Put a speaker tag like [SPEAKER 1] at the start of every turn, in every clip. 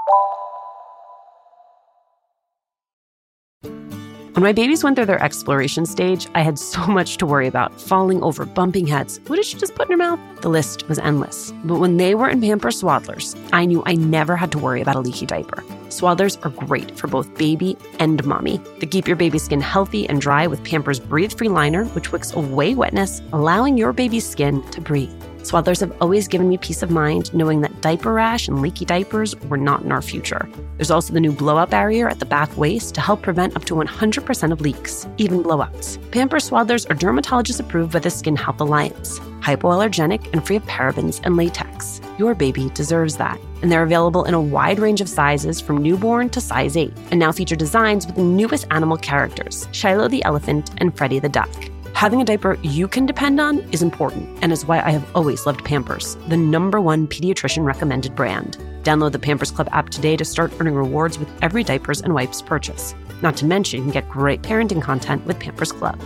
[SPEAKER 1] When my babies went through their exploration stage, I had so much to worry about. Falling over, bumping heads. What did she just put in her mouth? The list was endless. But when they were in Pampers Swaddlers, I knew I never had to worry about a leaky diaper. Swaddlers are great for both baby and mommy. They keep your baby's skin healthy and dry with Pampers Breathe-Free Liner, which wicks away wetness, allowing your baby's skin to breathe. Swaddlers have always given me peace of mind knowing that diaper rash and leaky diapers were not in our future. There's also the new blowout barrier at the back waist to help prevent up to 100% of leaks, even blowouts. Pampers Swaddlers are dermatologist approved by the Skin Health Alliance, hypoallergenic and free of parabens and latex. Your baby deserves that. And they're available in a wide range of sizes from newborn to size 8, and now feature designs with the newest animal characters, Shiloh the elephant and Freddie the duck. Having a diaper you can depend on is important, and is why I have always loved Pampers, the #1 pediatrician recommended brand. Download the Pampers Club app today to start earning rewards with every diapers and wipes purchase. Not to mention, you can get great parenting content with Pampers Club.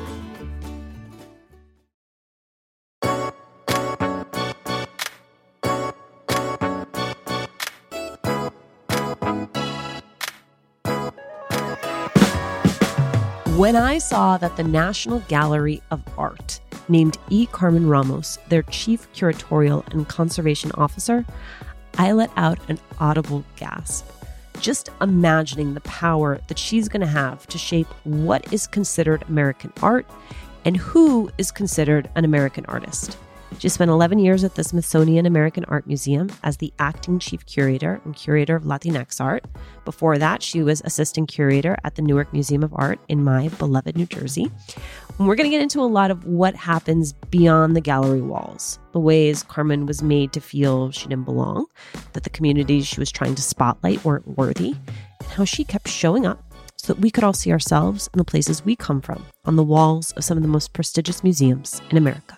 [SPEAKER 1] When I saw that the National Gallery of Art named E. Carmen Ramos their Chief Curatorial and Conservation Officer, I let out an audible gasp. Just imagining the power that she's going to have to shape what is considered American art and who is considered an American artist. She spent 11 years at the Smithsonian American Art Museum as the acting chief curator and curator of Latinx art. Before that, she was assistant curator at the Newark Museum of Art in my beloved New Jersey. And we're going to get into a lot of what happens beyond the gallery walls, the ways Carmen was made to feel she didn't belong, that the communities she was trying to spotlight weren't worthy, and how she kept showing up so that we could all see ourselves in the places we come from on the walls of some of the most prestigious museums in America.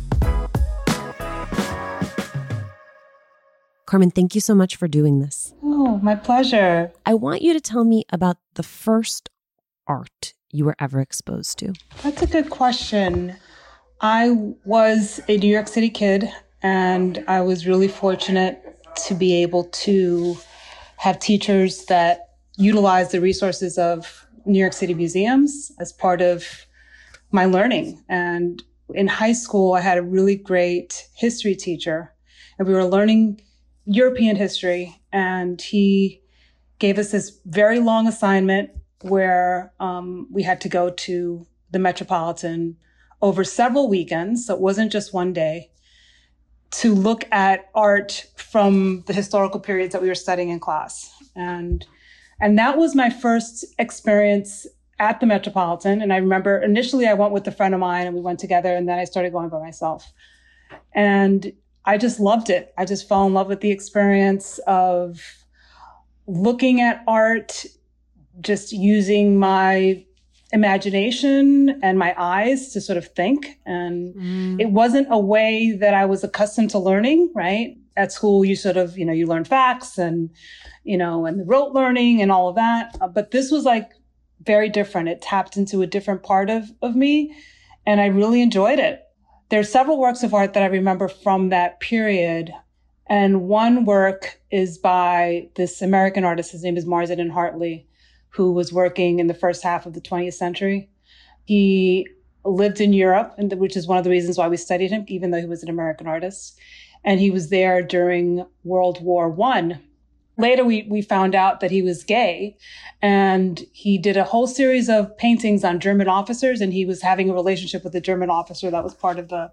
[SPEAKER 1] Carmen, thank you so much for doing this.
[SPEAKER 2] Oh, my pleasure.
[SPEAKER 1] I want you to tell me about the first art you were ever exposed to.
[SPEAKER 2] That's a good question. I was a New York City kid, and I was really fortunate to be able to have teachers that utilized the resources of New York City museums as part of my learning. And in high school, I had a really great history teacher, and we were learning European history, and he gave us this very long assignment where we had to go to the Metropolitan over several weekends, so it wasn't just one day, to look at art from the historical periods that we were studying in class. And that was my first experience at the Metropolitan. And I remember initially I went with a friend of mine and we went together, and then I started going by myself. And I just loved it. I just fell in love with the experience of looking at art, just using my imagination and my eyes to sort of think. And it wasn't a way that I was accustomed to learning, right? At school, you sort of, you learn facts and, and the rote learning and all of that. But this was like very different. It tapped into a different part of me, and I really enjoyed it. There's several works of art that I remember from that period. And one work is by this American artist. His name is Marsden Hartley, who was working in the first half of the 20th century. He lived in Europe, which is one of the reasons why we studied him, even though he was an American artist. And he was there during World War I. Later, we found out that he was gay, and he did a whole series of paintings on German officers, and he was having a relationship with a German officer. That was part of the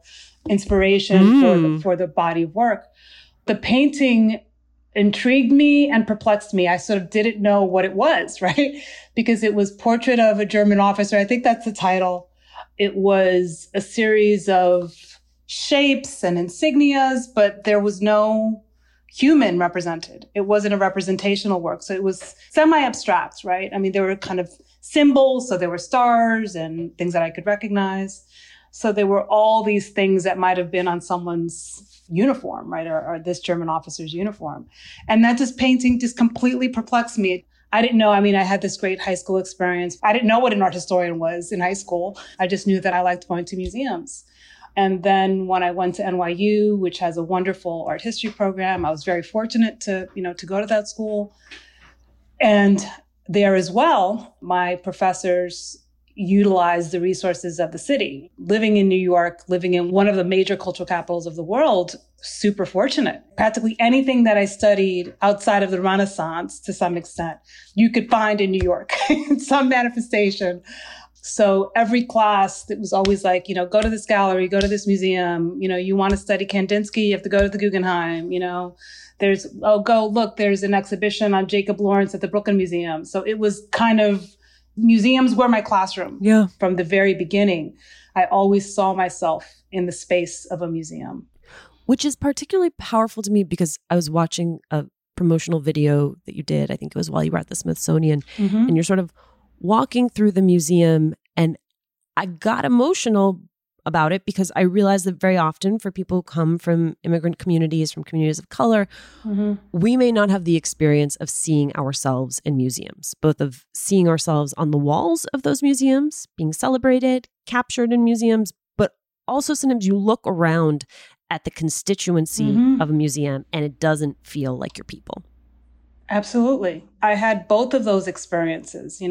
[SPEAKER 2] inspiration for the body of work. The painting intrigued me and perplexed me. I sort of didn't know what it was, right? Because it was Portrait of a German Officer. I think that's the title. It was a series of shapes and insignias, but there was no human represented. It wasn't a representational work. So it was semi-abstract, right? I mean, there were kind of symbols. So there were stars and things that I could recognize. So there were all these things that might have been on someone's uniform, right? Or this German officer's uniform. And that painting completely perplexed me. I didn't know. I mean, I had this great high school experience. I didn't know what an art historian was in high school. I just knew that I liked going to museums. And then when I went to NYU, which has a wonderful art history program, I was very fortunate to go to that school. And there as well, my professors utilized the resources of the city. Living in New York, living in one of the major cultural capitals of the world, super fortunate. Practically anything that I studied outside of the Renaissance, to some extent, you could find in New York in some manifestation. So every class, it was always like, go to this gallery, go to this museum. You want to study Kandinsky, you have to go to the Guggenheim. There's an exhibition on Jacob Lawrence at the Brooklyn Museum. So it was kind of, museums were my classroom.
[SPEAKER 1] Yeah.
[SPEAKER 2] From the very beginning. I always saw myself in the space of a museum.
[SPEAKER 1] Which is particularly powerful to me because I was watching a promotional video that you did. I think it was while you were at the Smithsonian. Mm-hmm. And you're sort of walking through the museum, and I got emotional about it because I realized that very often for people who come from immigrant communities, from communities of color, mm-hmm. we may not have the experience of seeing ourselves in museums, both of seeing ourselves on the walls of those museums, being celebrated, captured in museums, but also sometimes you look around at the constituency mm-hmm. of a museum and it doesn't feel like your people.
[SPEAKER 2] Absolutely. I had both of those experiences.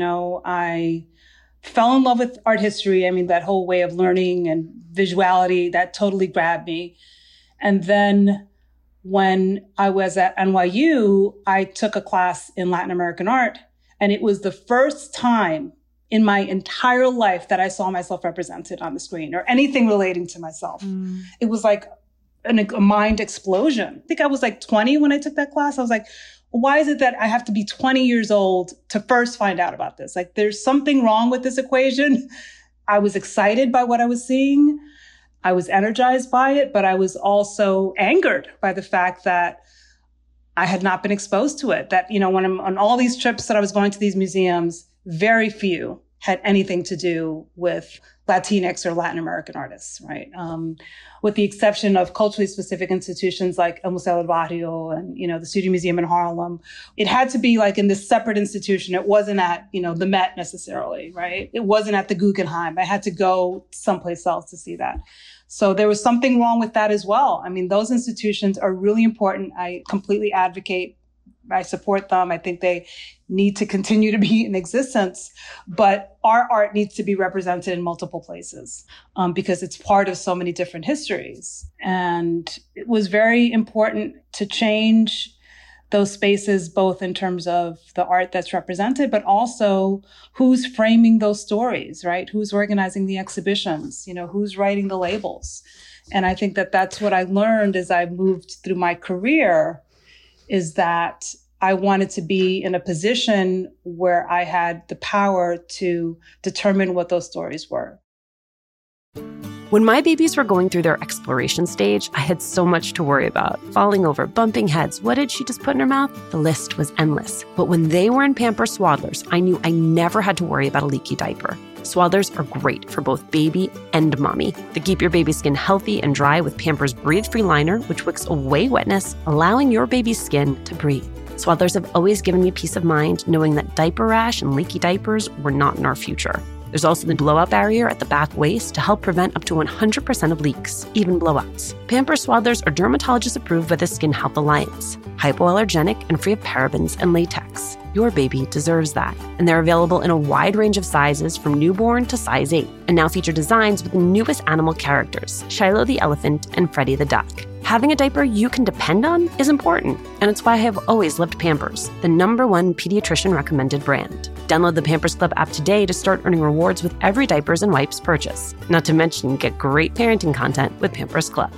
[SPEAKER 2] I fell in love with art history. I mean, that whole way of learning and visuality, that totally grabbed me. And then when I was at NYU, I took a class in Latin American art. And it was the first time in my entire life that I saw myself represented on the screen or anything relating to myself. Mm. It was like a mind explosion. I think I was like 20 when I took that class. I was like, why is it that I have to be 20 years old to first find out about this? Like, there's something wrong with this equation. I was excited by what I was seeing. I was energized by it, but I was also angered by the fact that I had not been exposed to it. That, when I'm on all these trips that I was going to these museums, very few had anything to do with Latinx or Latin American artists, right? With the exception of culturally specific institutions like El Museo del Barrio and, the Studio Museum in Harlem. It had to be like in this separate institution. It wasn't at, the Met necessarily, right? It wasn't at the Guggenheim. I had to go someplace else to see that. So there was something wrong with that as well. I mean, those institutions are really important. I completely advocate. I support them. I think they need to continue to be in existence, but our art needs to be represented in multiple places because it's part of so many different histories. And it was very important to change those spaces, both in terms of the art that's represented, but also who's framing those stories, right? Who's organizing the exhibitions, who's writing the labels. And I think that that's what I learned as I moved through my career, is that I wanted to be in a position where I had the power to determine what those stories were.
[SPEAKER 1] When my babies were going through their exploration stage, I had so much to worry about. Falling over, bumping heads. What did she just put in her mouth? The list was endless. But when they were in Pampers Swaddlers, I knew I never had to worry about a leaky diaper. Swaddlers are great for both baby and mommy. They keep your baby's skin healthy and dry with Pampers Breathe-Free Liner, which wicks away wetness, allowing your baby's skin to breathe. Swaddlers have always given me peace of mind knowing that diaper rash and leaky diapers were not in our future. There's also the blowout barrier at the back waist to help prevent up to 100% of leaks, even blowouts. Pampers Swaddlers are dermatologist approved by the Skin Health Alliance, hypoallergenic and free of parabens and latex. Your baby deserves that. And they're available in a wide range of sizes from newborn to size 8, and now feature designs with the newest animal characters, Shiloh the elephant and Freddie the duck. Having a diaper you can depend on is important, and it's why I have always loved Pampers, the #1 pediatrician recommended brand. Download the Pampers Club app today to start earning rewards with every diapers and wipes purchase. Not to mention, get great parenting content with Pampers Club.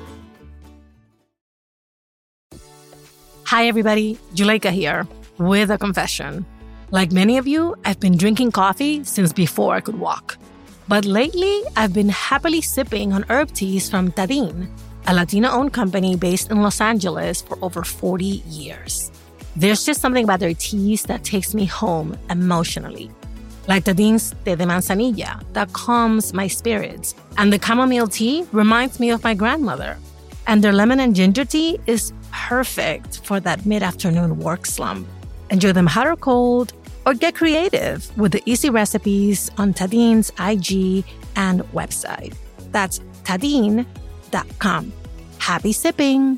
[SPEAKER 3] Hi everybody, Juleyka here with a confession. Like many of you, I've been drinking coffee since before I could walk. But lately, I've been happily sipping on herb teas from Tadin, a Latino-owned company based in Los Angeles for over 40 years. There's just something about their teas that takes me home emotionally. Like Tadin's Té de Manzanilla that calms my spirits, and the chamomile tea reminds me of my grandmother. And their lemon and ginger tea is perfect for that mid-afternoon work slump. Enjoy them hot or cold, or get creative with the easy recipes on Tadin's IG and website. That's Tadean.com. Happy sipping!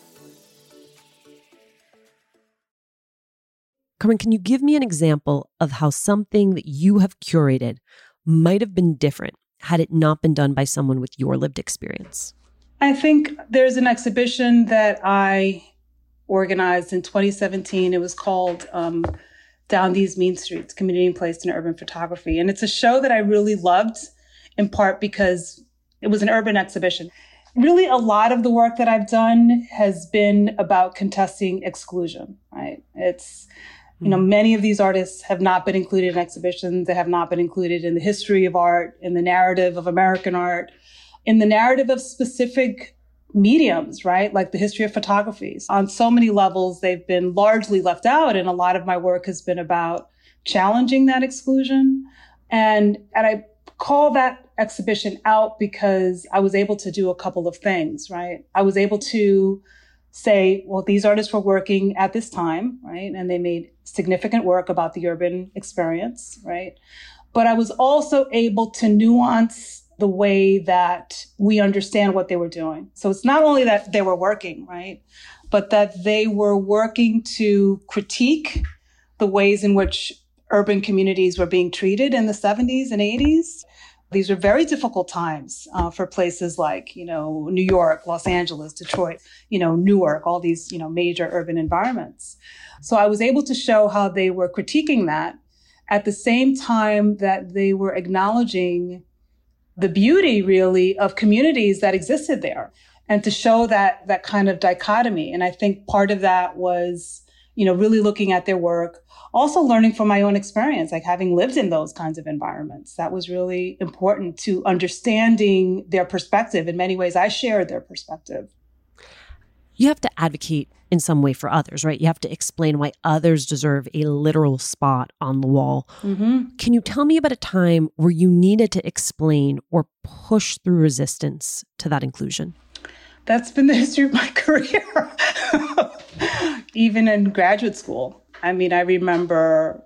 [SPEAKER 1] Carmen, can you give me an example of how something that you have curated might have been different had it not been done by someone with your lived experience?
[SPEAKER 2] I think there's an exhibition that I organized in 2017. It was called Down These Mean Streets, Community and Place in Urban Photography. And it's a show that I really loved, in part because it was an urban exhibition. Really, a lot of the work that I've done has been about contesting exclusion, right? It's, many of these artists have not been included in exhibitions. They have not been included in the history of art, in the narrative of American art, in the narrative of specific mediums, right? Like the history of photography. On so many levels, they've been largely left out. And a lot of my work has been about challenging that exclusion. And I call that exhibition out because I was able to do a couple of things, right? I was able to say, well, these artists were working at this time, right? And they made significant work about the urban experience, right? But I was also able to nuance the way that we understand what they were doing. So it's not only that they were working, right? But that they were working to critique the ways in which urban communities were being treated in the 70s and 80s. These were very difficult times for places like, New York, Los Angeles, Detroit, Newark, all these, major urban environments. So I was able to show how they were critiquing that at the same time that they were acknowledging the beauty, really, of communities that existed there, and to show that kind of dichotomy. And I think part of that was, really looking at their work, also learning from my own experience, like having lived in those kinds of environments. That was really important to understanding their perspective. In many ways, I shared their perspective.
[SPEAKER 1] You have to advocate in some way for others, right? You have to explain why others deserve a literal spot on the wall. Mm-hmm. Can you tell me about a time where you needed to explain or push through resistance to that inclusion?
[SPEAKER 2] That's been the history of my career, even in graduate school. I mean, I remember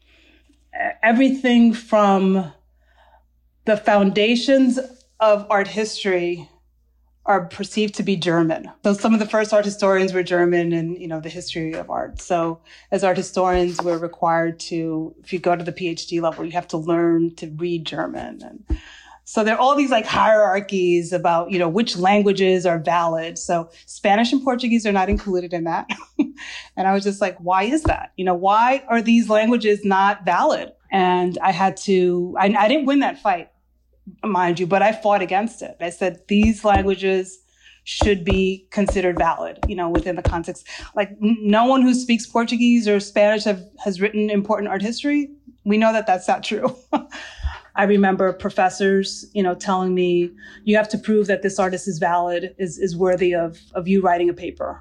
[SPEAKER 2] everything from the foundations of art history are perceived to be German. So some of the first art historians were German in, the history of art. So as art historians, we're required to, if you go to the PhD level, you have to learn to read German. And so there are all these hierarchies about, which languages are valid. So Spanish and Portuguese are not included in that. And I was just like, why is that? Why are these languages not valid? And I had to, I didn't win that fight, mind you, but I fought against it. I said, these languages should be considered valid, within the context. No one who speaks Portuguese or Spanish has written important art history. We know that that's not true. I remember professors, telling me, you have to prove that this artist is valid, is worthy of you writing a paper,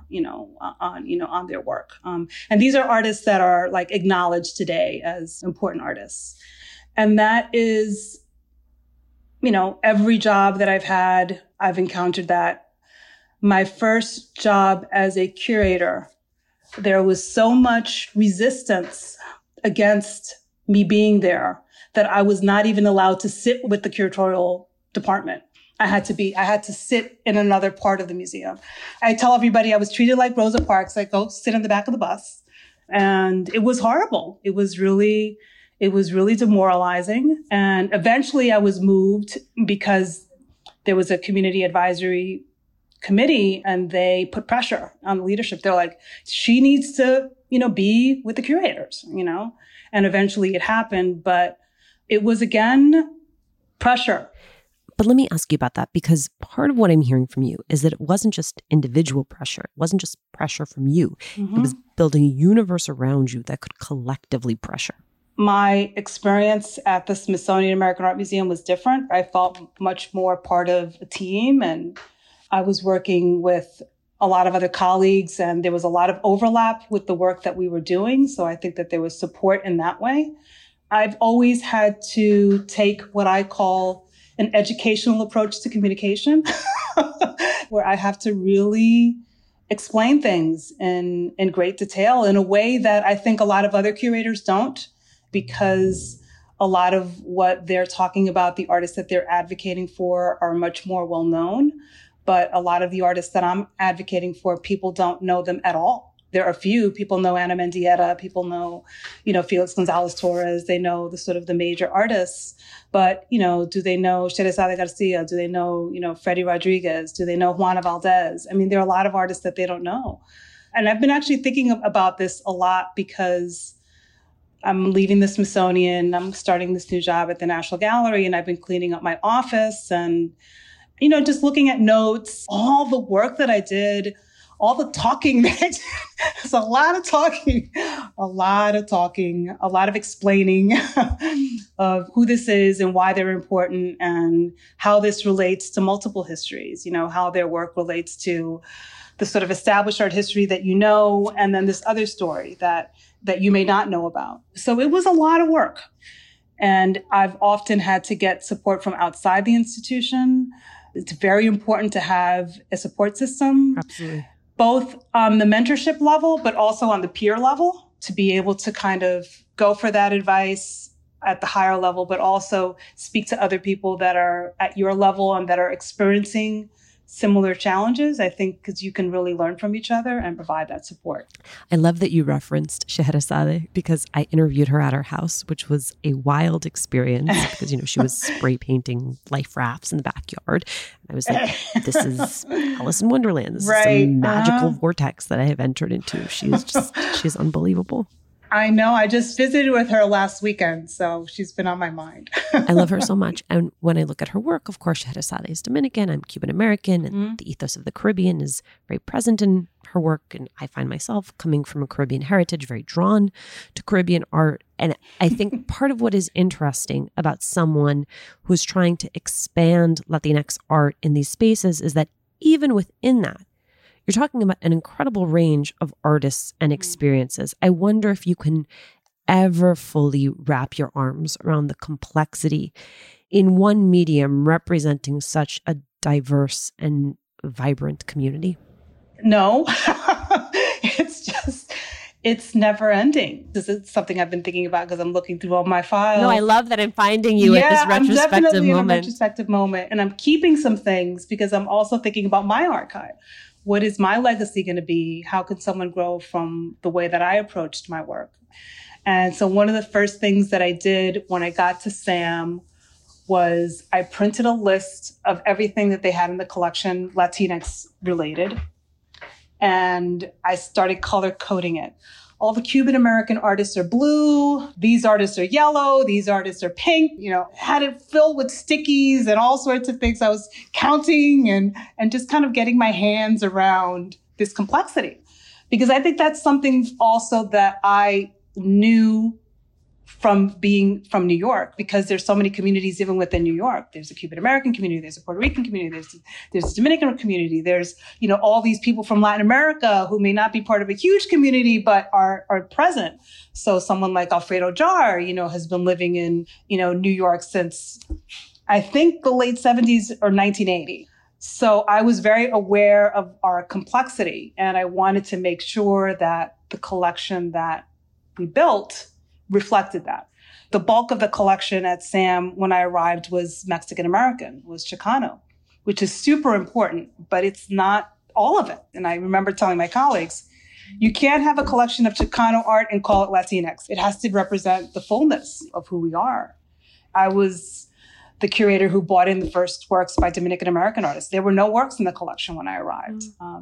[SPEAKER 2] on their work. And these are artists that are acknowledged today as important artists. And that is, every job that I've had, I've encountered that. My first job as a curator, there was so much resistance against me being there that I was not even allowed to sit with the curatorial department. I had to sit in another part of the museum. I tell everybody I was treated like Rosa Parks. I go sit in the back of the bus. And it was horrible. It was really demoralizing. And eventually I was moved because there was a community advisory committee and they put pressure on the leadership. They're like, she needs to, be with the curators, and eventually it happened, but it was again, pressure.
[SPEAKER 1] But let me ask you about that, because part of what I'm hearing from you is that it wasn't just individual pressure. It wasn't just pressure from you. Mm-hmm. It was building a universe around you that could collectively pressure.
[SPEAKER 2] My experience at the Smithsonian American Art Museum was different. I felt much more part of a team, and I was working with a lot of other colleagues, and there was a lot of overlap with the work that we were doing. So I think that there was support in that way. I've always had to take what I call an educational approach to communication, where I have to really explain things in great detail in a way that I think a lot of other curators don't, because A lot of what they're talking about, the artists that they're advocating for, are much more well known. But a lot of the artists that I'm advocating for, people don't know them at all. There are a few. People know Ana Mendieta. People know, Felix Gonzalez Torres. They know the major artists. But, do they know Sherazade Garcia? Do they know, Freddie Rodriguez? Do they know Juana Valdez? I mean, there are a lot of artists that they don't know. And I've been actually thinking about this a lot because I'm leaving the Smithsonian. I'm starting this new job at the National Gallery, and I've been cleaning up my office and, just looking at notes, all the work that I did, all the talking that I did. It's a lot of talking, a lot of explaining of who this is and why they're important and how this relates to multiple histories, how their work relates to the sort of established art history that and then this other story that you may not know about. So it was a lot of work. And I've often had to get support from outside the institution. It's very important to have a support system.
[SPEAKER 1] Absolutely.
[SPEAKER 2] Both on the mentorship level, but also on the peer level, to be able to kind of go for that advice at the higher level, but also speak to other people that are at your level and that are experiencing similar challenges, I think, because you can really learn from each other and provide that support.
[SPEAKER 1] I love that you referenced Scheherazade because I interviewed her at her house, which was a wild experience because, she was spray painting life rafts in the backyard. And I was like, this is Alice in Wonderland. This is some magical vortex that I have entered into. She's unbelievable.
[SPEAKER 2] I know. I just visited with her last weekend, so she's been on my mind.
[SPEAKER 1] I love her so much. And when I look at her work, of course, Scheherazade is Dominican. I'm Cuban American, and the ethos of the Caribbean is very present in her work. And I find myself coming from a Caribbean heritage, very drawn to Caribbean art. And I think part of what is interesting about someone who's trying to expand Latinx art in these spaces is that even within that, you're talking about an incredible range of artists and experiences. I wonder if you can ever fully wrap your arms around the complexity in one medium representing such a diverse and vibrant community.
[SPEAKER 2] No, it's never ending. This is something I've been thinking about because I'm looking through all my files.
[SPEAKER 1] No, I love that I'm finding you at this retrospective
[SPEAKER 2] I'm definitely
[SPEAKER 1] moment.
[SPEAKER 2] In a retrospective moment. And I'm keeping some things because I'm also thinking about my archive. What is my legacy going to be? How can someone grow from the way that I approached my work? And so one of the first things that I did when I got to SAM was I printed a list of everything that they had in the collection, Latinx related. And I started color coding it. All the Cuban American artists are blue. These artists are yellow. These artists are pink. Had it filled with stickies and all sorts of things. I was counting and just kind of getting my hands around this complexity. Because I think that's something also that I knew from being from New York, because there's so many communities even within New York. There's a Cuban American community, there's a Puerto Rican community, there's a Dominican community, there's, all these people from Latin America who may not be part of a huge community, but are present. So someone like Alfredo Jar, has been living in, New York since, I think, the late 70s or 1980. So I was very aware of our complexity, and I wanted to make sure that the collection that we built reflected that. The bulk of the collection at SAM when I arrived was Mexican American, was Chicano, which is super important, but it's not all of it. And I remember telling my colleagues, you can't have a collection of Chicano art and call it Latinx. It has to represent the fullness of who we are. I was the curator who brought in the first works by Dominican American artists. There were no works in the collection when I arrived.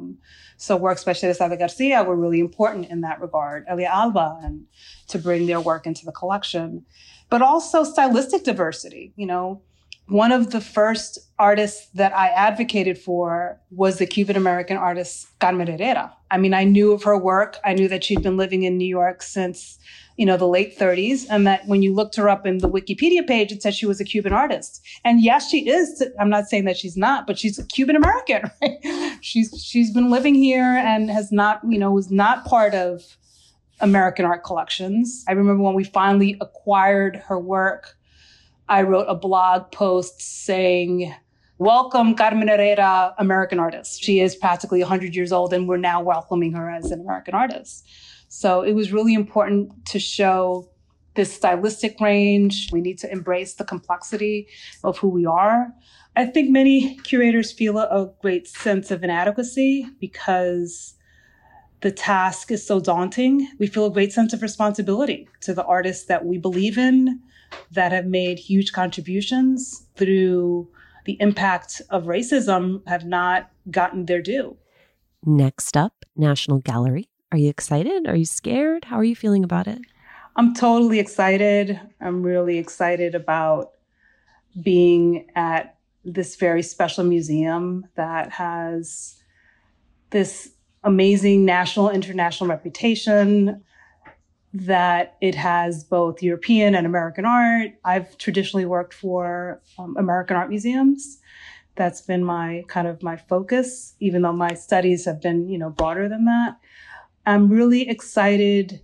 [SPEAKER 2] So works by Sherazade Garcia were really important in that regard. Elia Alba, and to bring their work into the collection. But also stylistic diversity. One of the first artists that I advocated for was the Cuban American artist Carmen Herrera. I mean, I knew of her work. I knew that she'd been living in New York since, the late 30s. And that when you looked her up in the Wikipedia page, it said she was a Cuban artist. And yes, she is. I'm not saying that she's not, but she's a Cuban American, right? She's been living here and has not, was not part of American art collections. I remember when we finally acquired her work, I wrote a blog post saying, "Welcome, Carmen Herrera, American artist." She is practically 100 years old, and we're now welcoming her as an American artist. So it was really important to show this stylistic range. We need to embrace the complexity of who we are. I think many curators feel a great sense of inadequacy because the task is so daunting. We feel a great sense of responsibility to the artists that we believe in, that have made huge contributions through the impact of racism, have not gotten their due.
[SPEAKER 1] Next up, National Gallery. Are you excited? Are you scared? How are you feeling about it?
[SPEAKER 2] I'm totally excited. I'm really excited about being at this very special museum that has this amazing national, international reputation, that it has both European and American art. I've traditionally worked for American art museums. That's been my focus, even though my studies have been, broader than that. I'm really excited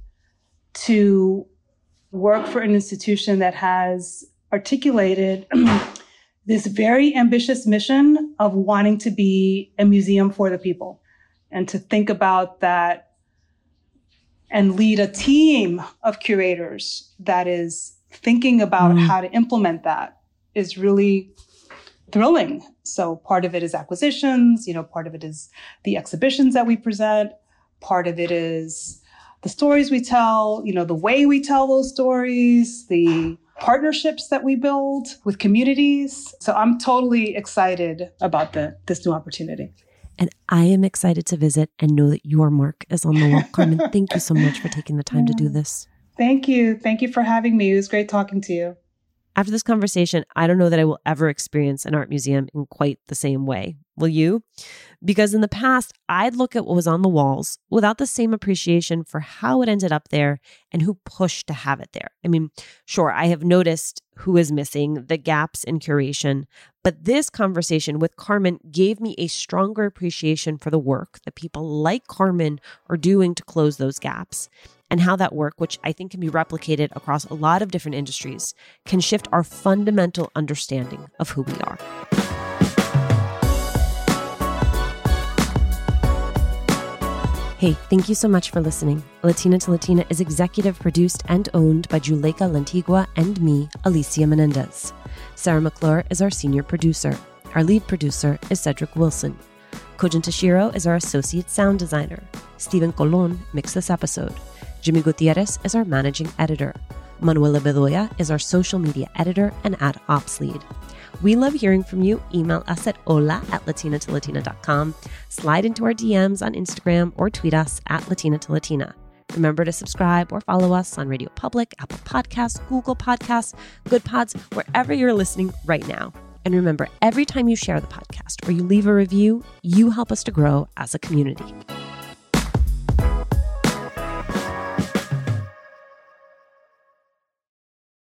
[SPEAKER 2] to work for an institution that has articulated this very ambitious mission of wanting to be a museum for the people, and to think about that and lead a team of curators that is thinking about how to implement that is really thrilling. So part of it is acquisitions, part of it is the exhibitions that we present. Part of it is the stories we tell, the way we tell those stories, the partnerships that we build with communities. So I'm totally excited about this new opportunity.
[SPEAKER 1] And I am excited to visit and know that your mark is on the wall. Carmen, thank you so much for taking the time to do this.
[SPEAKER 2] Thank you. Thank you for having me. It was great talking to you.
[SPEAKER 1] After this conversation, I don't know that I will ever experience an art museum in quite the same way. Will you? Because in the past, I'd look at what was on the walls without the same appreciation for how it ended up there and who pushed to have it there. I mean, sure, I have noticed who is missing, the gaps in curation, but this conversation with Carmen gave me a stronger appreciation for the work that people like Carmen are doing to close those gaps, and how that work, which I think can be replicated across a lot of different industries, can shift our fundamental understanding of who we are. Hey, thank you so much for listening. Latina to Latina is executive produced and owned by Juleyka Lantigua and me, Alicia Menendez. Sarah McClure is our senior producer. Our lead producer is Cedric Wilson. Kojin Tashiro is our associate sound designer. Stephen Colon mixed this episode. Jimmy Gutierrez is our managing editor. Manuela Bedoya is our social media editor and ad ops lead. We love hearing from you. Email us at hola@latinatolatina.com. Slide into our DMs on Instagram or tweet us at Latina to Latina. Remember to subscribe or follow us on Radio Public, Apple Podcasts, Google Podcasts, Good Pods, wherever you're listening right now. And remember, every time you share the podcast or you leave a review, you help us to grow as a community.